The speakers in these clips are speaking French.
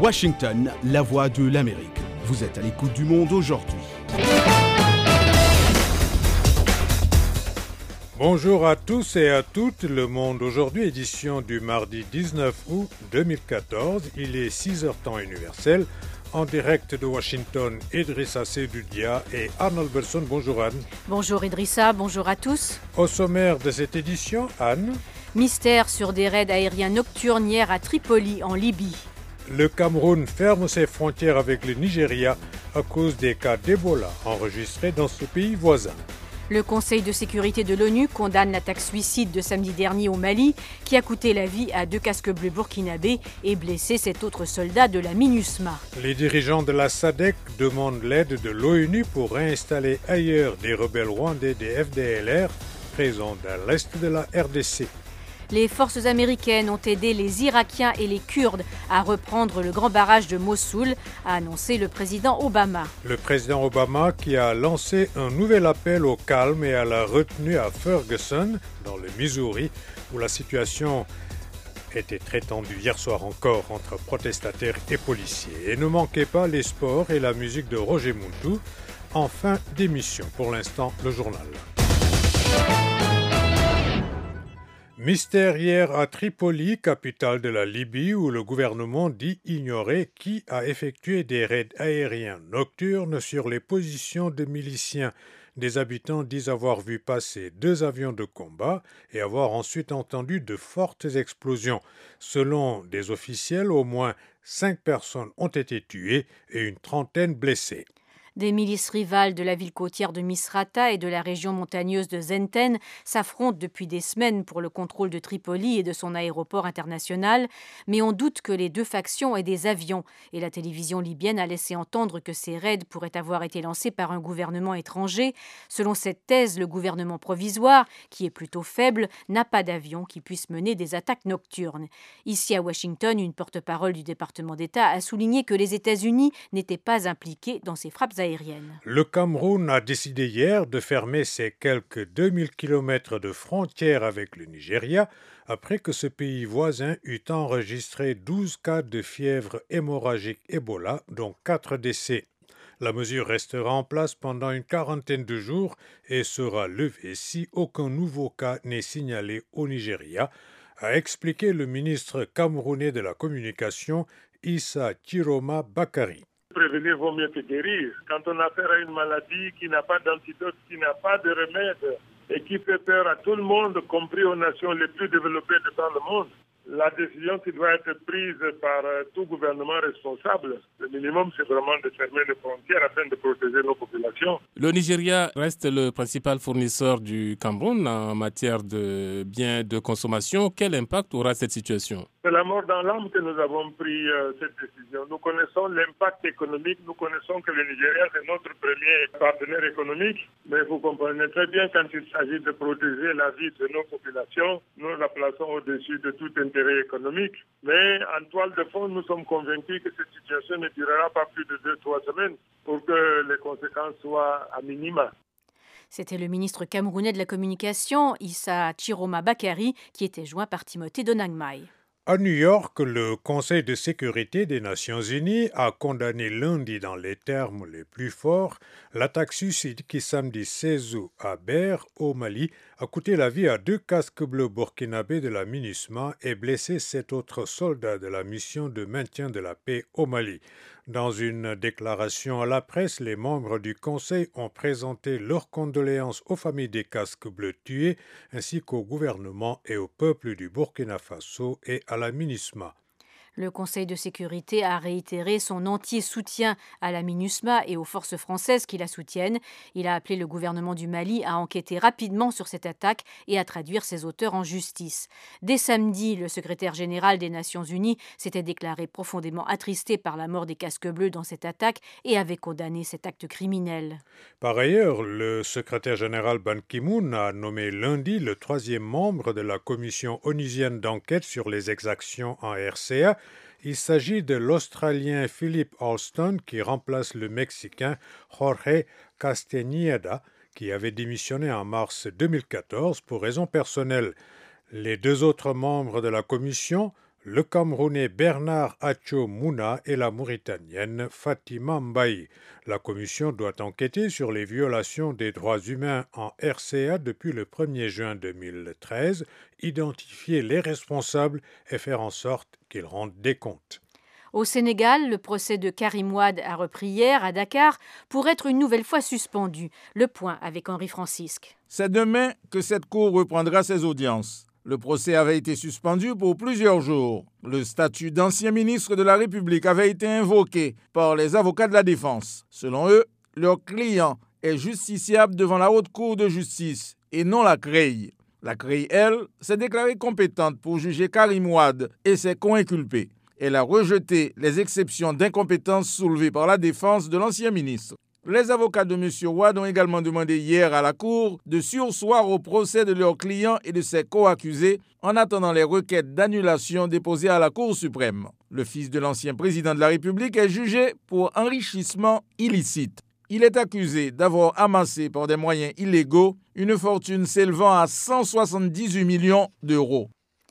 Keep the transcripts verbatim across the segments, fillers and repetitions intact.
Washington, la voix de l'Amérique. Vous êtes à l'écoute du Monde aujourd'hui. Bonjour à tous et à toutes, Le Monde aujourd'hui, édition du mardi dix-neuf août deux mille quatorze. Il est six heures temps universel. En direct de Washington, Idrissa Seydoudia et Arnold Belson. Bonjour Anne. Bonjour Idrissa, bonjour à tous. Au sommaire de cette édition, Anne. Mystère sur des raids aériens nocturnes hier à Tripoli, en Libye. Le Cameroun ferme ses frontières avec le Nigeria à cause des cas d'Ebola enregistrés dans ce pays voisin. Le Conseil de sécurité de l'ONU condamne l'attaque suicide de samedi dernier au Mali qui a coûté la vie à deux casques bleus burkinabés et blessé cet autre soldat de la MINUSMA. Les dirigeants de la SADC demandent l'aide de l'ONU pour réinstaller ailleurs des rebelles rwandais des F D L R présents dans l'est de la R D C. Les forces américaines ont aidé les Irakiens et les Kurdes à reprendre le grand barrage de Mossoul, a annoncé le président Obama. Le président Obama qui a lancé un nouvel appel au calme et à la retenue à Ferguson, dans le Missouri, où la situation était très tendue hier soir encore entre protestataires et policiers. Et ne manquez pas les sports et la musique de Roger Mountou en fin d'émission. Pour l'instant, le journal. Mystère hier à Tripoli, capitale de la Libye, où le gouvernement dit ignorer qui a effectué des raids aériens nocturnes sur les positions de miliciens. Des habitants disent avoir vu passer deux avions de combat et avoir ensuite entendu de fortes explosions. Selon des officiels, au moins cinq personnes ont été tuées et une trentaine blessées. Des milices rivales de la ville côtière de Misrata et de la région montagneuse de Zenten s'affrontent depuis des semaines pour le contrôle de Tripoli et de son aéroport international, mais on doute que les deux factions aient des avions, et la télévision libyenne a laissé entendre que ces raids pourraient avoir été lancés par un gouvernement étranger. Selon cette thèse, le gouvernement provisoire, qui est plutôt faible, n'a pas d'avion qui puisse mener des attaques nocturnes. Ici à Washington, une porte-parole du département d'État a souligné que les États-Unis n'étaient pas impliqués dans ces frappes aériennes. Le Cameroun a décidé hier de fermer ses quelques deux mille kilomètres de frontière avec le Nigeria après que ce pays voisin eut enregistré douze cas de fièvre hémorragique Ebola, dont quatre décès. La mesure restera en place pendant une quarantaine de jours et sera levée si aucun nouveau cas n'est signalé au Nigeria, a expliqué le ministre camerounais de la Communication, Issa Chiroma Bakari. Prévenir vaut mieux que guérir. Quand on a affaire à une maladie qui n'a pas d'antidote, qui n'a pas de remède et qui fait peur à tout le monde, compris aux nations les plus développées de par le monde, la décision qui doit être prise par tout gouvernement responsable, le minimum, c'est vraiment de fermer les frontières afin de protéger nos populations. Le Nigeria reste le principal fournisseur du Cameroun en matière de biens de consommation. Quel impact aura cette situation ? C'est la mort dans l'âme que nous avons pris euh, cette décision. Nous connaissons l'impact économique, nous connaissons que le Nigeria est notre premier partenaire économique, mais vous comprenez très bien quand il s'agit de protéger la vie de nos populations, nous la plaçons au-dessus de tout intérêt économique. Mais en toile de fond, nous sommes convaincus que cette situation ne durera pas plus de deux, trois semaines pour que les conséquences soient à minima. C'était le ministre camerounais de la Communication, Issa Chiroma Bakari, qui était joint par Timothée Donagmaï. À New York, le Conseil de sécurité des Nations unies a condamné lundi dans les termes les plus forts l'attaque suicide qui samedi seize août à Ber, au Mali, a coûté la vie à deux casques bleus burkinabés de la MINUSMA et blessé sept autres soldats de la mission de maintien de la paix au Mali. Dans une déclaration à la presse, les membres du Conseil ont présenté leurs condoléances aux familles des casques bleus tués, ainsi qu'au gouvernement et au peuple du Burkina Faso et à la MINUSMA. Le Conseil de sécurité a réitéré son entier soutien à la MINUSMA et aux forces françaises qui la soutiennent. Il a appelé le gouvernement du Mali à enquêter rapidement sur cette attaque et à traduire ses auteurs en justice. Dès samedi, le secrétaire général des Nations Unies s'était déclaré profondément attristé par la mort des casques bleus dans cette attaque et avait condamné cet acte criminel. Par ailleurs, le secrétaire général Ban Ki-moon a nommé lundi le troisième membre de la commission onusienne d'enquête sur les exactions en R C A. Il s'agit de l'Australien Philip Alston qui remplace le Mexicain Jorge Castañeda qui avait démissionné en mars deux mille quatorze pour raisons personnelles. Les deux autres membres de la commission, le Camerounais Bernard Acho Mouna et la Mauritanienne Fatima Mbaye. La commission doit enquêter sur les violations des droits humains en R C A depuis le premier juin deux mille treize, identifier les responsables et faire en sorte qu'ils rendent des comptes. Au Sénégal, le procès de Karim Wade a repris hier à Dakar pour être une nouvelle fois suspendu. Le point avec Henri Francisque. C'est demain que cette cour reprendra ses audiences. Le procès avait été suspendu pour plusieurs jours. Le statut d'ancien ministre de la République avait été invoqué par les avocats de la défense. Selon eux, leur client est justiciable devant la Haute Cour de justice et non la C R E I. La C R E I, elle, s'est déclarée compétente pour juger Karim Wade et ses co-inculpés. Elle a rejeté les exceptions d'incompétence soulevées par la défense de l'ancien ministre. Les avocats de M. Wade ont également demandé hier à la Cour de surseoir au procès de leur client et de ses co-accusés en attendant les requêtes d'annulation déposées à la Cour suprême. Le fils de l'ancien président de la République est jugé pour enrichissement illicite. Il est accusé d'avoir amassé par des moyens illégaux une fortune s'élevant à cent soixante-dix-huit millions d'euros.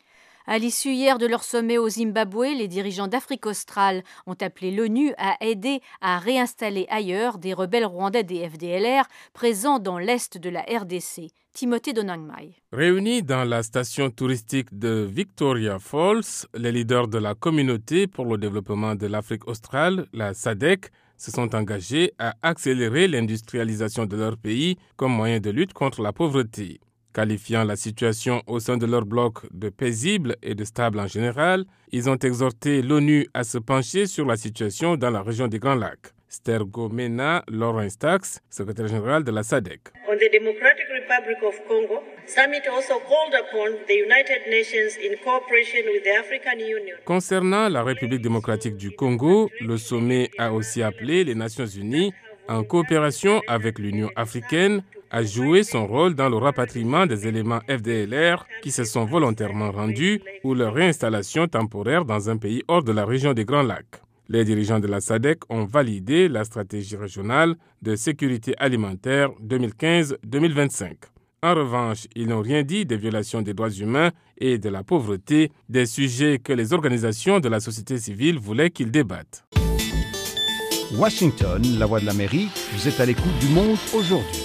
À l'issue hier de leur sommet au Zimbabwe, les dirigeants d'Afrique australe ont appelé l'ONU à aider à réinstaller ailleurs des rebelles rwandais des F D L R présents dans l'est de la R D C. Timothée Donangmai. Réunis dans la station touristique de Victoria Falls, les leaders de la communauté pour le développement de l'Afrique australe, la S A D C, se sont engagés à accélérer l'industrialisation de leur pays comme moyen de lutte contre la pauvreté. Qualifiant la situation au sein de leur bloc de paisible et de stable en général, ils ont exhorté l'ONU à se pencher sur la situation dans la région des Grands Lacs. Stergomena Lawrence Tax, secrétaire général de la S A D C. On the Democratic Republic of Congo, summit also called upon the United Nations in cooperation with the African Union. Concernant la République démocratique du Congo, le sommet a aussi appelé les Nations unies, en coopération avec l'Union africaine, à jouer son rôle dans le rapatriement des éléments F D L R qui se sont volontairement rendus ou leur réinstallation temporaire dans un pays hors de la région des Grands Lacs. Les dirigeants de la S A D C ont validé la stratégie régionale de sécurité alimentaire deux mille quinze deux mille vingt-cinq. En revanche, ils n'ont rien dit des violations des droits humains et de la pauvreté, des sujets que les organisations de la société civile voulaient qu'ils débattent. Washington, la voix de l'Amérique, vous êtes à l'écoute du Monde aujourd'hui.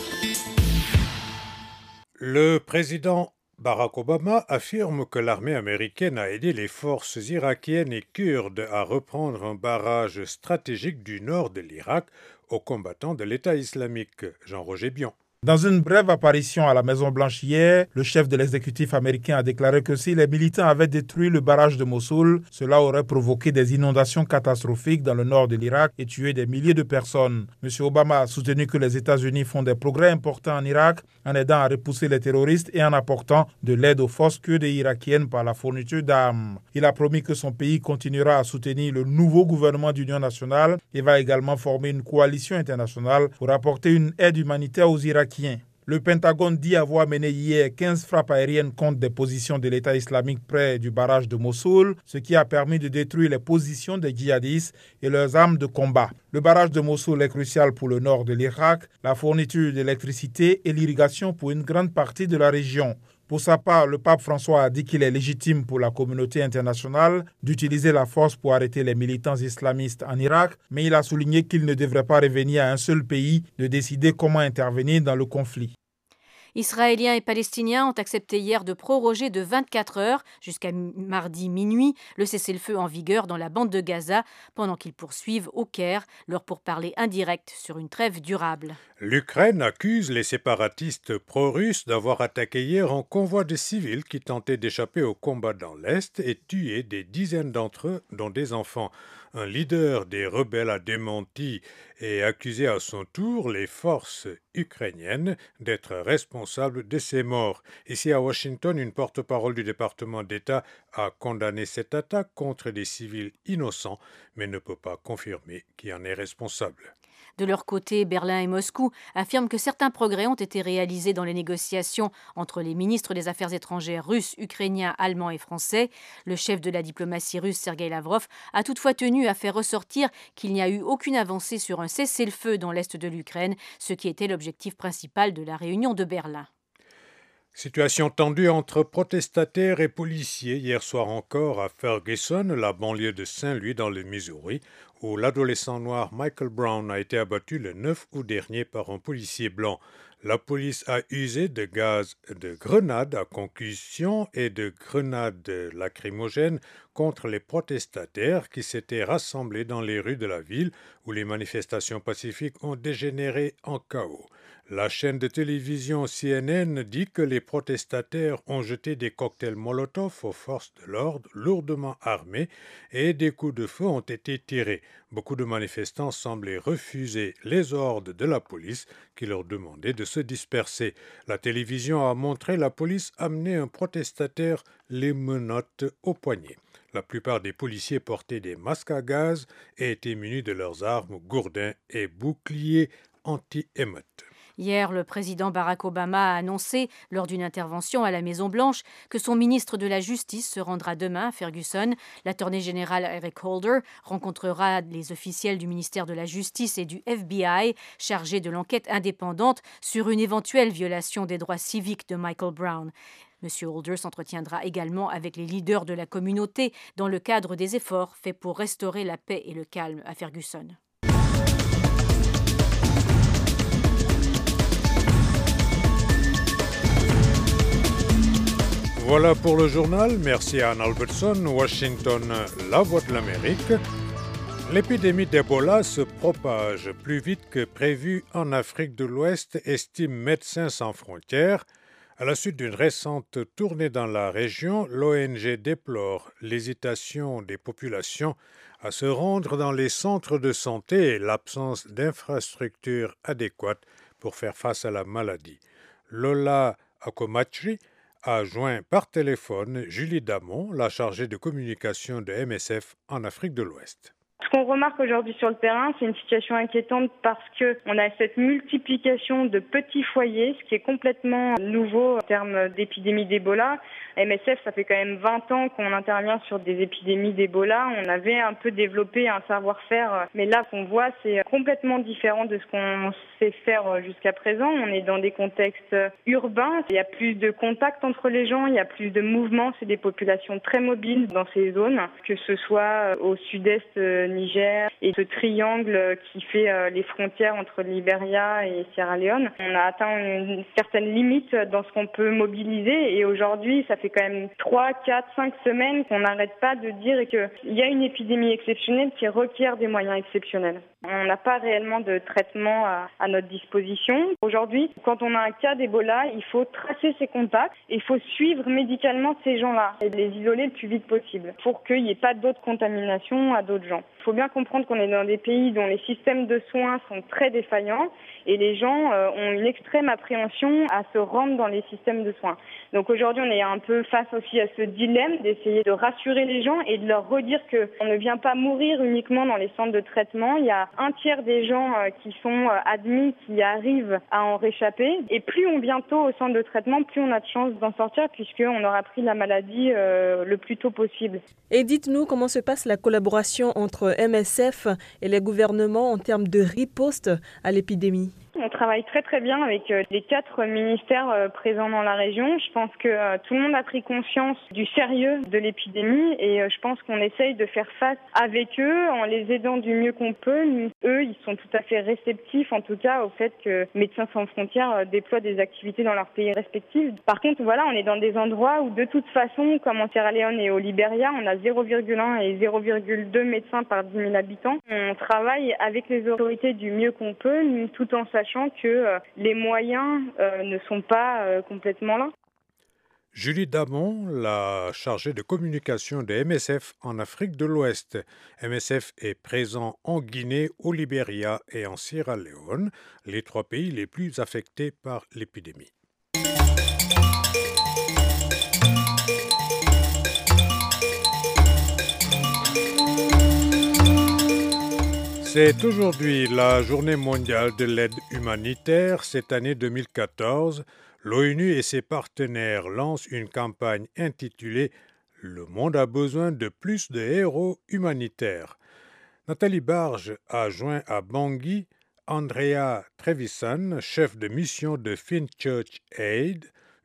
Le président Barack Obama affirme que l'armée américaine a aidé les forces irakiennes et kurdes à reprendre un barrage stratégique du nord de l'Irak aux combattants de l'État islamique. Jean-Roger Bion. Dans une brève apparition à la Maison-Blanche hier, le chef de l'exécutif américain a déclaré que si les militants avaient détruit le barrage de Mossoul, cela aurait provoqué des inondations catastrophiques dans le nord de l'Irak et tué des milliers de personnes. M. Obama a soutenu que les États-Unis font des progrès importants en Irak en aidant à repousser les terroristes et en apportant de l'aide aux forces kurdes et irakiennes par la fourniture d'armes. Il a promis que son pays continuera à soutenir le nouveau gouvernement d'union nationale et va également former une coalition internationale pour apporter une aide humanitaire aux Irakiens. Le Pentagone dit avoir mené hier quinze frappes aériennes contre des positions de l'État islamique près du barrage de Mossoul, ce qui a permis de détruire les positions des djihadistes et leurs armes de combat. Le barrage de Mossoul est crucial pour le nord de l'Irak, la fourniture d'électricité et l'irrigation pour une grande partie de la région. Pour sa part, le pape François a dit qu'il est légitime pour la communauté internationale d'utiliser la force pour arrêter les militants islamistes en Irak, mais il a souligné qu'il ne devrait pas revenir à un seul pays de décider comment intervenir dans le conflit. Israéliens et Palestiniens ont accepté hier de proroger de vingt-quatre heures jusqu'à mardi minuit le cessez-le-feu en vigueur dans la bande de Gaza pendant qu'ils poursuivent au Caire leur pourparlers indirect sur une trêve durable. L'Ukraine accuse les séparatistes pro-russes d'avoir attaqué hier un convoi de civils qui tentaient d'échapper au combat dans l'Est et tué des dizaines d'entre eux, dont des enfants. Un leader des rebelles a démenti et accusé à son tour les forces ukrainiennes d'être responsables de ces morts. Ici à Washington, une porte-parole du département d'État a condamné cette attaque contre des civils innocents, mais ne peut pas confirmer qui en est responsable. De leur côté, Berlin et Moscou affirment que certains progrès ont été réalisés dans les négociations entre les ministres des Affaires étrangères russes, ukrainiens, allemands et français. Le chef de la diplomatie russe, Sergueï Lavrov, a toutefois tenu à faire ressortir qu'il n'y a eu aucune avancée sur un cessez-le-feu dans l'est de l'Ukraine, ce qui était l'objectif principal de la réunion de Berlin. Situation tendue entre protestataires et policiers hier soir encore à Ferguson, la banlieue de Saint-Louis dans le Missouri, où l'adolescent noir Michael Brown a été abattu le neuf août dernier par un policier blanc. La police a usé de gaz de grenades à concussion et de grenades lacrymogènes contre les protestataires qui s'étaient rassemblés dans les rues de la ville où les manifestations pacifiques ont dégénéré en chaos. La chaîne de télévision C N N dit que les protestataires ont jeté des cocktails Molotov aux forces de l'ordre lourdement armées et des coups de feu ont été tirés. Beaucoup de manifestants semblaient refuser les ordres de la police qui leur demandait de se disperser. La télévision a montré la police amener un protestataire les menottes au poignet. La plupart des policiers portaient des masques à gaz et étaient munis de leurs armes, gourdins et boucliers anti-émeutes. Hier, le président Barack Obama a annoncé, lors d'une intervention à la Maison-Blanche, que son ministre de la Justice se rendra demain à Ferguson. L'attorney général Eric Holder rencontrera les officiels du ministère de la Justice et du F B I chargés de l'enquête indépendante sur une éventuelle violation des droits civiques de Michael Brown. M. Holder s'entretiendra également avec les leaders de la communauté dans le cadre des efforts faits pour restaurer la paix et le calme à Ferguson. Voilà pour le journal. Merci à Anne Albertson, Washington, La Voix de l'Amérique. L'épidémie d'Ebola se propage plus vite que prévu en Afrique de l'Ouest, estime Médecins sans frontières. À la suite d'une récente tournée dans la région, l'O N G déplore l'hésitation des populations à se rendre dans les centres de santé et l'absence d'infrastructures adéquates pour faire face à la maladie. Lola Akomachri a joint par téléphone Julie Damon, la chargée de communication de M S F en Afrique de l'Ouest. Ce qu'on remarque aujourd'hui sur le terrain, c'est une situation inquiétante parce qu'on a cette multiplication de petits foyers, ce qui est complètement nouveau en termes d'épidémie d'Ebola. M S F, ça fait quand même vingt ans qu'on intervient sur des épidémies d'Ebola. On avait un peu développé un savoir-faire, mais là, ce qu'on voit, c'est complètement différent de ce qu'on sait faire jusqu'à présent. On est dans des contextes urbains, il y a plus de contacts entre les gens, il y a plus de mouvements, c'est des populations très mobiles dans ces zones, que ce soit au sud-est Niger et ce triangle qui fait les frontières entre Libéria et Sierra Leone. On a atteint une certaine limite dans ce qu'on peut mobiliser et aujourd'hui, ça fait quand même trois, quatre, cinq semaines qu'on n'arrête pas de dire qu'il y a une épidémie exceptionnelle qui requiert des moyens exceptionnels. On n'a pas réellement de traitement à, à notre disposition. Aujourd'hui, quand on a un cas d'Ebola, il faut tracer ses contacts et il faut suivre médicalement ces gens-là et les isoler le plus vite possible pour qu'il n'y ait pas d'autres contaminations à d'autres gens. Il faut bien comprendre qu'on est dans des pays dont les systèmes de soins sont très défaillants et les gens euh, ont une extrême appréhension à se rendre dans les systèmes de soins. Donc aujourd'hui, on est un peu face aussi à ce dilemme d'essayer de rassurer les gens et de leur redire qu'on ne vient pas mourir uniquement dans les centres de traitement. Il y a un tiers des gens euh, qui sont euh, admis qui arrivent à en réchapper. Et plus on vient tôt au centre de traitement, plus on a de chances d'en sortir puisqu'on aura pris la maladie euh, le plus tôt possible. Et dites-nous comment se passe la collaboration entre M S F et les gouvernements en termes de riposte à l'épidémie? On travaille très très bien avec les quatre ministères présents dans la région. Je pense que tout le monde a pris conscience du sérieux de l'épidémie et je pense qu'on essaye de faire face avec eux en les aidant du mieux qu'on peut. Eux, ils sont tout à fait réceptifs en tout cas au fait que Médecins sans frontières déploient des activités dans leurs pays respectifs. Par contre, voilà, on est dans des endroits où de toute façon, comme en Sierra Leone et au Libéria, on a zéro virgule un et zéro virgule deux médecins par dix mille habitants. On travaille avec les autorités du mieux qu'on peut, tout en sachant que euh, les moyens euh, ne sont pas euh, complètement là. Julie Damon, la chargée de communication de M S F en Afrique de l'Ouest. M S F est présent en Guinée, au Libéria et en Sierra Leone, les trois pays les plus affectés par l'épidémie. C'est aujourd'hui la journée mondiale de l'aide humanitaire. Cette année deux mille quatorze, l'ONU et ses partenaires lancent une campagne intitulée « Le monde a besoin de plus de héros humanitaires ». Nathalie Barge a joint à Bangui Andrea Trevisan, chef de mission de Finchurch Aid,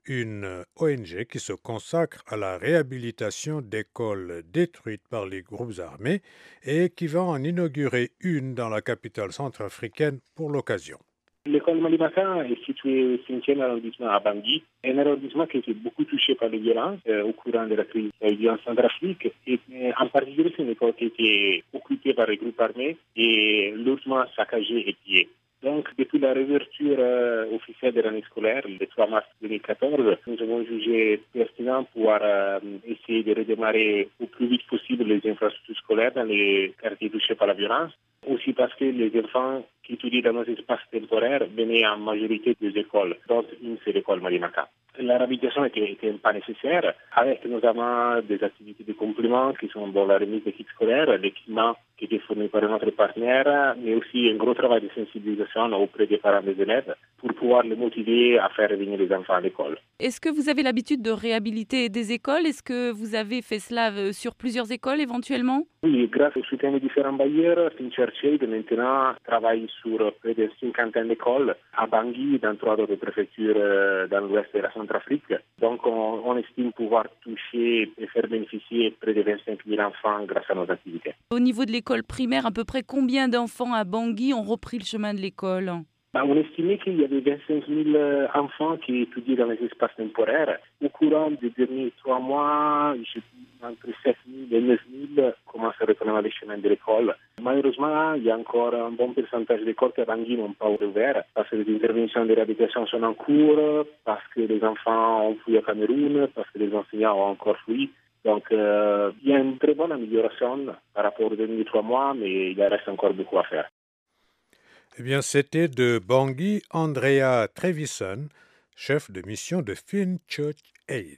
une O N G qui se consacre à la réhabilitation d'écoles détruites par les groupes armés et qui va en inaugurer une dans la capitale centrafricaine pour l'occasion. L'école Malimata est située au cinquième arrondissement à Bangui, un arrondissement qui a été beaucoup touché par les violences euh, au courant de la crise en Centrafrique. Et euh, en particulier, c'est une école qui a été occupée par les groupes armés et lourdement saccagée et pillée. Donc, depuis la réouverture euh, officielle de l'année scolaire, le trois mars deux mille quatorze, nous avons jugé pertinent pouvoir euh, essayer de redémarrer au plus vite possible les infrastructures scolaires dans les quartiers touchés par la violence. Aussi parce que les enfants qui étudient dans nos espaces temporaires venaient en majorité des écoles, dont une c'est l'école Malimata. La réhabilitation était, était pas nécessaire, avec notamment des activités de complément qui sont bon, la remise des kits scolaires, l'équipement qui était fourni par notre partenaire, mais aussi un gros travail de sensibilisation auprès des parents des élèves pour pouvoir les motiver à faire revenir les enfants à l'école. Est-ce que vous avez l'habitude de réhabiliter des écoles? Est-ce que vous avez fait cela sur plusieurs écoles éventuellement? Oui, grâce au soutien des différents bailleurs, Finchurchill maintenant travaille sur près de cinquantaine d'écoles à Bangui, dans trois autres préfectures dans l'ouest de la Centrafrique. Donc on, on estime pouvoir toucher et faire bénéficier près de vingt-cinq mille enfants grâce à nos activités. Au niveau de l'école primaire, à peu près combien d'enfants à Bangui ont repris le chemin de l'école? Ben, on estimait qu'il y avait vingt-cinq mille enfants qui étudiaient dans les espaces temporaires. Au courant des derniers trois mois, je dis entre sept mille et neuf mille commencent à reprendre les chemins de l'école. Malheureusement, il y a encore un bon pourcentage d'écoles qui à Bangui n'ont pas ouvert parce que les interventions de réhabilitation sont en cours, parce que les enfants ont fui au Cameroun, parce que les enseignants ont encore fui. Donc, euh, il y a une très bonne amélioration par rapport aux derniers trois mois, mais il reste encore beaucoup à faire. Eh bien, c'était de Bangui Andrea Trevisan, chef de mission de Finchurch Aid.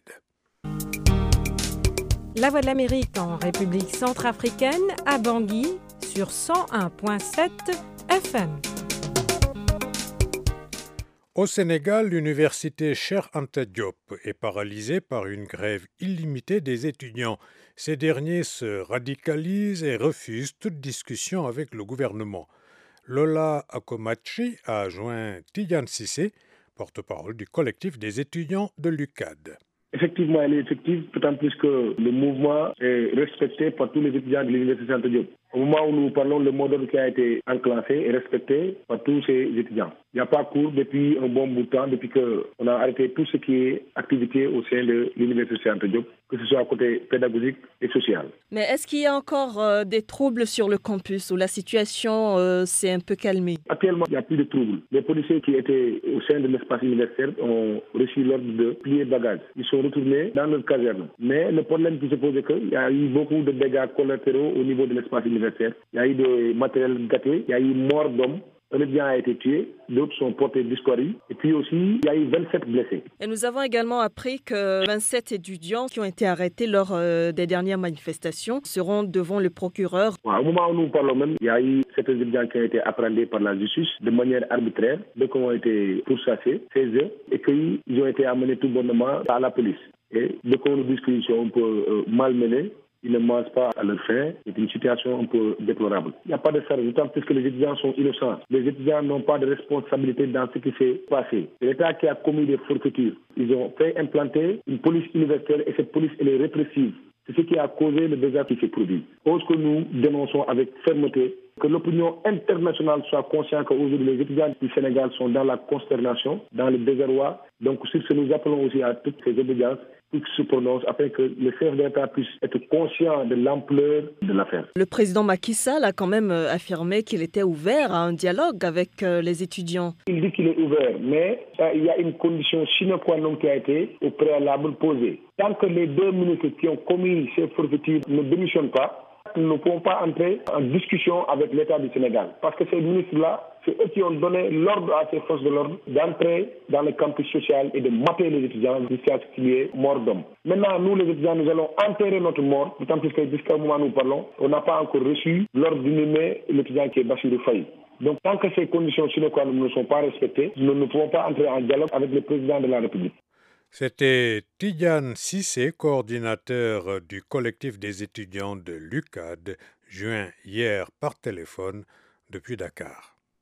La Voix de l'Amérique en République centrafricaine, à Bangui, sur cent un virgule sept F M. Au Sénégal, l'université Cheikh Anta Diop est paralysée par une grève illimitée des étudiants. Ces derniers se radicalisent et refusent toute discussion avec le gouvernement. Lola Akomachi a joint Tidiane Sissé, porte-parole du collectif des étudiants de l'U C A D. Effectivement, elle est effective, d'autant plus que le mouvement est respecté par tous les étudiants de l'Université Cheikh Anta Diop. Au moment où nous parlons, le mot d'ordre qui a été enclenché est respecté par tous ces étudiants. Il n'y a pas cours depuis un bon bout de temps, depuis qu'on a arrêté tout ce qui est activité au sein de l'Université Cheikh Anta Diop, que ce soit côté pédagogique et social. Mais est-ce qu'il y a encore euh, des troubles sur le campus où la situation euh, s'est un peu calmée? Actuellement, il n'y a plus de troubles. Les policiers qui étaient au sein de l'espace universitaire ont reçu l'ordre de plier bagages. Ils sont retournés dans leur caserne. Mais le problème qui se pose est qu'il y a eu beaucoup de dégâts collatéraux au niveau de l'espace universitaire. Il y a eu des matériels gâtés, il y a eu mort d'hommes. Un étudiant a été tué, d'autres sont portés disparus. Et puis aussi, il y a eu vingt-sept blessés. Et nous avons également appris que vingt-sept étudiants qui ont été arrêtés lors euh, des dernières manifestations seront devant le procureur. Ouais, au moment où nous parlons même, il y a eu certains étudiants qui ont été appréhendés par la justice de manière arbitraire, donc qui ont été pourchassés chez eux et qu'ils ont été amenés tout bonnement à la police. Et dès qu'on nous dit qu'ils sont un peu euh, malmenés, ils ne mangent pas à leur faim. C'est une situation un peu déplorable. Il n'y a pas de service, d'autant plus que les étudiants sont innocents. Les étudiants n'ont pas de responsabilité dans ce qui s'est passé. C'est l'État qui a commis des forfaitures. Ils ont fait implanter une police universelle et cette police, elle est répressive. C'est ce qui a causé le désastre qui s'est produit. Chose que nous dénonçons avec fermeté, que l'opinion internationale soit consciente qu'aujourd'hui les étudiants du Sénégal sont dans la consternation, dans le désarroi. Donc sur ce, nous appelons aussi à toutes ces obédiences qui se prononcent afin que le chef d'État puisse être conscient de l'ampleur de l'affaire. Le président Macky Sall a quand même affirmé qu'il était ouvert à un dialogue avec les étudiants. Il dit qu'il est ouvert, mais il y a une condition sine qua non qui a été au préalable posée. Tant que les deux ministres qui ont commis ces forfaitures ne démissionnent pas, nous ne pouvons pas entrer en discussion avec l'État du Sénégal. Parce que ces ministres-là, c'est eux qui ont donné l'ordre à ces forces de l'ordre d'entrer dans le campus social et de mater les étudiants jusqu'à ce qu'il y ait mort d'homme. Maintenant, nous les étudiants, nous allons enterrer notre mort, d'autant plus que jusqu'à moment où nous parlons, on n'a pas encore reçu l'ordre d'inhumer l'étudiant qui est Bassirou Faye. Donc tant que ces conditions sine qua non ne sont pas respectées, nous ne pouvons pas entrer en dialogue avec le président de la République. C'était Tidiane Sissé, coordinateur du collectif des étudiants de l'U C A D, joint hier par téléphone depuis Dakar.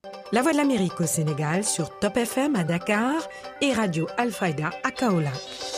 La Voix de l'Amérique au Sénégal sur Top F M à Dakar et Radio Alfayda à Kaolack.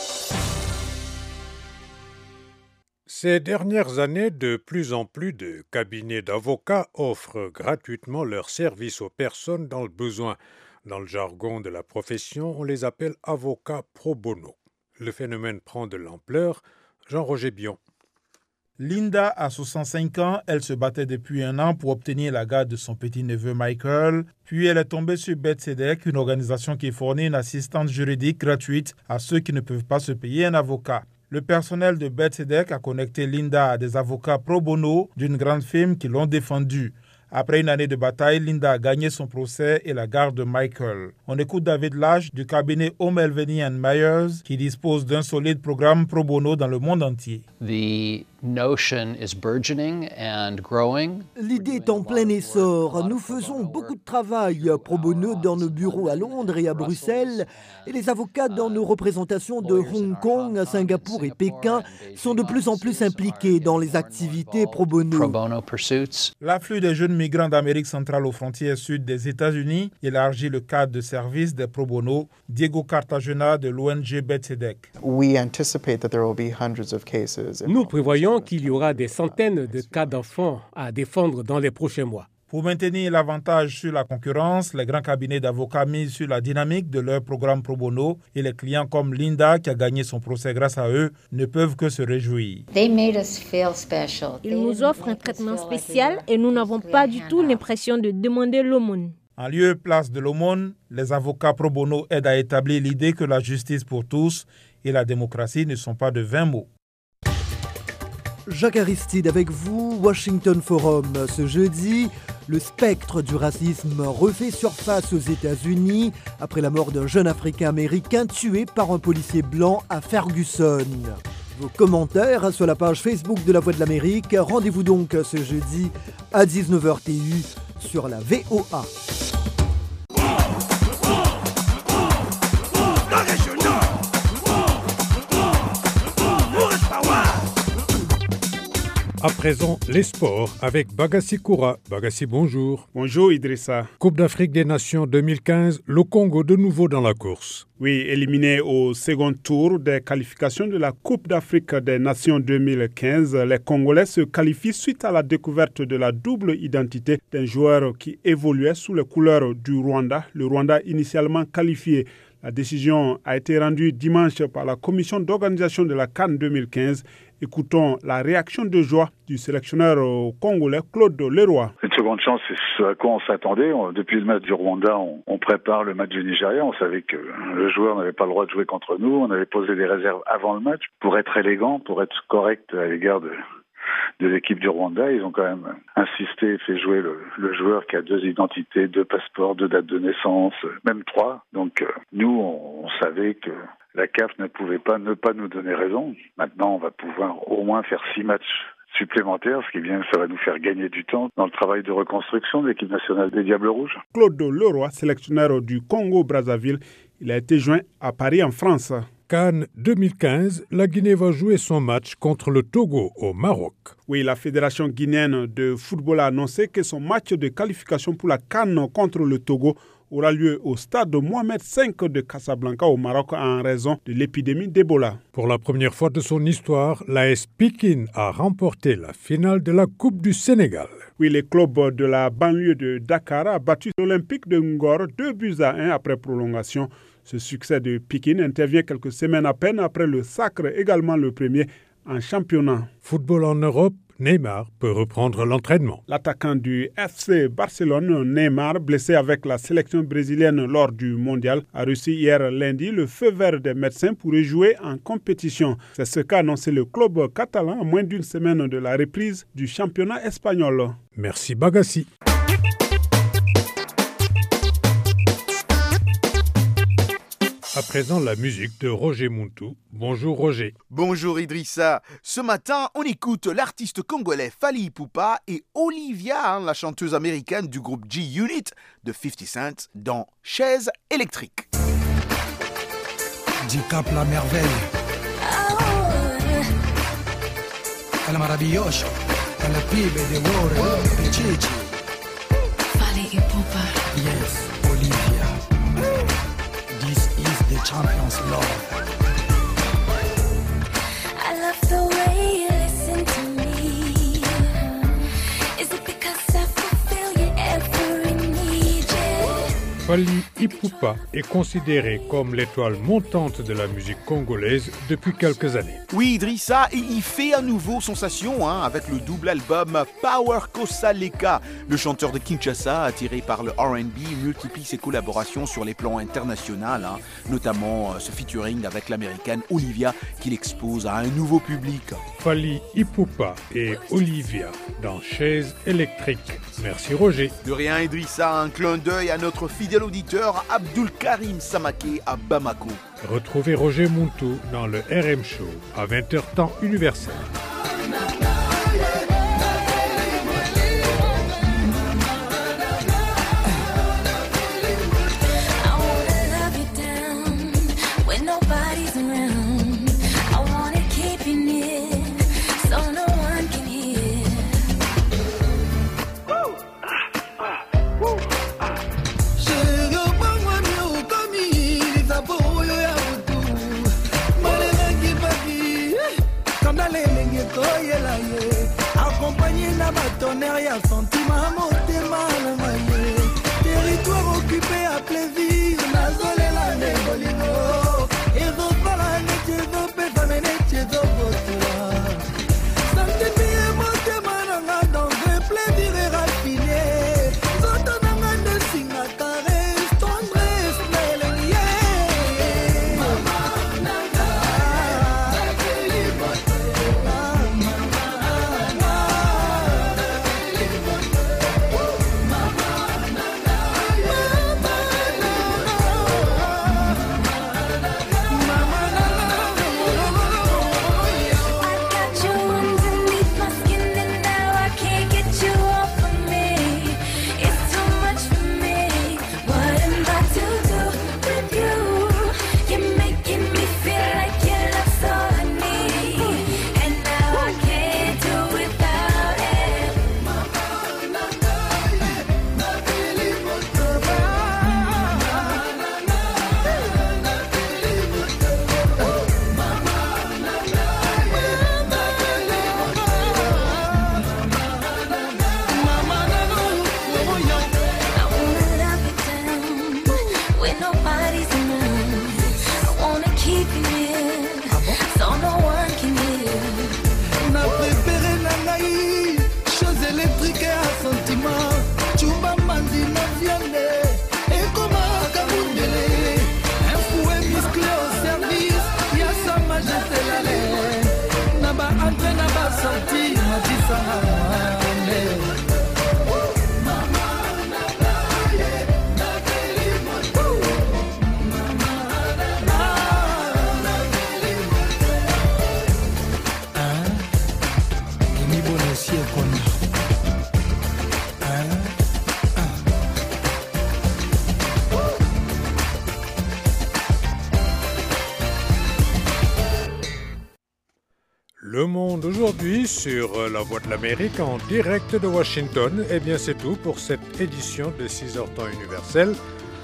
Ces dernières années, de plus en plus de cabinets d'avocats offrent gratuitement leurs services aux personnes dans le besoin. Dans le jargon de la profession, on les appelle avocats pro bono. Le phénomène prend de l'ampleur. Jean-Roger Bion. Linda a soixante-cinq ans, elle se battait depuis un an pour obtenir la garde de son petit-neveu Michael. Puis elle est tombée sur Betsedec, une organisation qui fournit une assistance juridique gratuite à ceux qui ne peuvent pas se payer un avocat. Le personnel de Betsedec a connecté Linda à des avocats pro bono d'une grande firme qui l'ont défendue. Après une année de bataille, Linda a gagné son procès et la garde de Michael. On écoute David Lage du cabinet O'Melveny and Myers qui dispose d'un solide programme pro bono dans le monde entier. The notion is burgeoning and growing. L'idée est en plein essor. Nous faisons beaucoup de travail pro bono dans nos bureaux à Londres et à Bruxelles. Et les avocats dans nos représentations de Hong Kong, Singapour et Pékin sont de plus en plus impliqués dans les activités pro bono. L'afflux des jeunes migrants d'Amérique centrale aux frontières sud des États-Unis élargit le cadre de service des pro bono. Diego Cartagena de l'O N G Betsedec. Nous prévoyons qu'il y aura des centaines de cas d'enfants à défendre dans les prochains mois. Pour maintenir l'avantage sur la concurrence, les grands cabinets d'avocats misent sur la dynamique de leur programme pro bono et les clients comme Linda, qui a gagné son procès grâce à eux, ne peuvent que se réjouir. Ils nous offrent un traitement spécial et nous n'avons pas du tout l'impression de demander l'aumône. En lieu et place de l'aumône, les avocats pro bono aident à établir l'idée que la justice pour tous et la démocratie ne sont pas de vains mots. Jacques Aristide avec vous, Washington Forum. Ce jeudi, le spectre du racisme refait surface aux États-Unis après la mort d'un jeune Africain-Américain tué par un policier blanc à Ferguson. Vos commentaires sur la page Facebook de La Voix de l'Amérique. Rendez-vous donc ce jeudi à dix-neuf heures T U sur la V O A. À présent, les sports avec Bagassi Koura. Bagassi, bonjour. Bonjour Idrissa. Coupe d'Afrique des Nations deux mille quinze, le Congo de nouveau dans la course. Oui, éliminé au second tour des qualifications de la Coupe d'Afrique des Nations deux mille quinze, les Congolais se qualifient suite à la découverte de la double identité d'un joueur qui évoluait sous les couleurs du Rwanda, le Rwanda initialement qualifié. La décision a été rendue dimanche par la commission d'organisation de la CAN deux mille quinze. Écoutons la réaction de joie du sélectionneur congolais Claude Leroy. Une seconde chance, c'est ce à quoi on s'attendait. Depuis le match du Rwanda, on, on prépare le match du Nigeria. On savait que le joueur n'avait pas le droit de jouer contre nous. On avait posé des réserves avant le match pour être élégant, pour être correct à l'égard de... de l'équipe du Rwanda. Ils ont quand même insisté et fait jouer le, le joueur qui a deux identités, deux passeports, deux dates de naissance, même trois. Donc euh, nous, on, on savait que la C A F ne pouvait pas ne pas nous donner raison. Maintenant, on va pouvoir au moins faire six matchs supplémentaires, ce qui vient, ça va nous faire gagner du temps dans le travail de reconstruction de l'équipe nationale des Diables Rouges. Claude Leroy, sélectionneur du Congo-Brazzaville, il a été joint à Paris en France. CAN deux mille quinze, la Guinée va jouer son match contre le Togo au Maroc. Oui, la Fédération guinéenne de football a annoncé que son match de qualification pour la CAN contre le Togo aura lieu au stade Mohamed cinq de Casablanca au Maroc en raison de l'épidémie d'Ebola. Pour la première fois de son histoire, l'A S Pikine a remporté la finale de la Coupe du Sénégal. Oui, le club de la banlieue de Dakar a battu l'Olympique de Ngor deux buts à un après prolongation. Ce succès de Pikine intervient quelques semaines à peine après le sacre, également le premier en championnat. Football en Europe, Neymar peut reprendre l'entraînement. L'attaquant du F C Barcelone, Neymar, blessé avec la sélection brésilienne lors du mondial, a reçu hier lundi le feu vert des médecins pour y jouer en compétition. C'est ce qu'a annoncé le club catalan à moins d'une semaine de la reprise du championnat espagnol. Merci Bagassi. À présent, la musique de Roger Muntu. Bonjour Roger. Bonjour Idrissa. Ce matin, on écoute l'artiste congolais Fally Ipupa et Olivia, la chanteuse américaine du groupe G-Unit de cinquante Cent dans Chaise électrique. G-Cap la merveille. El maravilloso. El pibe de oro. Pichichi. Fally Ipupa. Fally Ipupa est considéré comme l'étoile montante de la musique congolaise depuis quelques années. Oui, Idrissa, et il fait à nouveau sensation hein, avec le double album Power Kosaleka. Le chanteur de Kinshasa, attiré par le R and B, multiplie ses collaborations sur les plans internationaux, hein, notamment euh, ce featuring avec l'américaine Olivia qu'il expose à un nouveau public. Fally Ipupa et Olivia dans Chaise électrique. Merci Roger. De rien, Idrissa, un clin d'œil à notre fidèle auditeur Abdul Karim Samaké à Bamako. Retrouvez Roger Muntou dans le R M Show à vingt heures temps universel. Accompagné na batonnerre ya sentiment motema na maye territoire occupé à plaisir nazolela nebolingo ezosala neti ezopesa neti ezobotela sentimi motema nanga dans un plaisir raffiné zoto nanga nesinga caresse tendresse melengie Le Monde aujourd'hui sur La Voix de l'Amérique en direct de Washington. Eh bien c'est tout pour cette édition de six heures temps universel.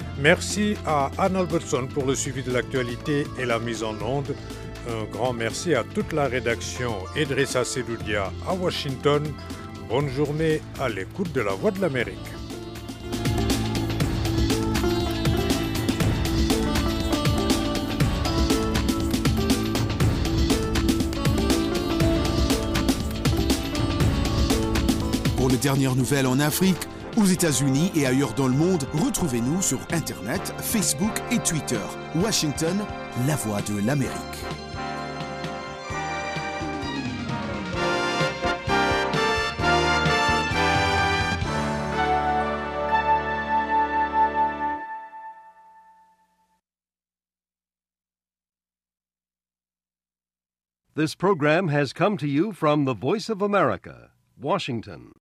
Merci à Anne Albertson pour le suivi de l'actualité et la mise en onde. Un grand merci à toute la rédaction Idrissa Sedoudia à Washington. Bonne journée à l'écoute de La Voix de l'Amérique. Pour les dernières nouvelles en Afrique, aux États-Unis et ailleurs dans le monde, retrouvez-nous sur Internet, Facebook et Twitter. Washington, la voix de l'Amérique. This program has come to you from the Voice of America, Washington.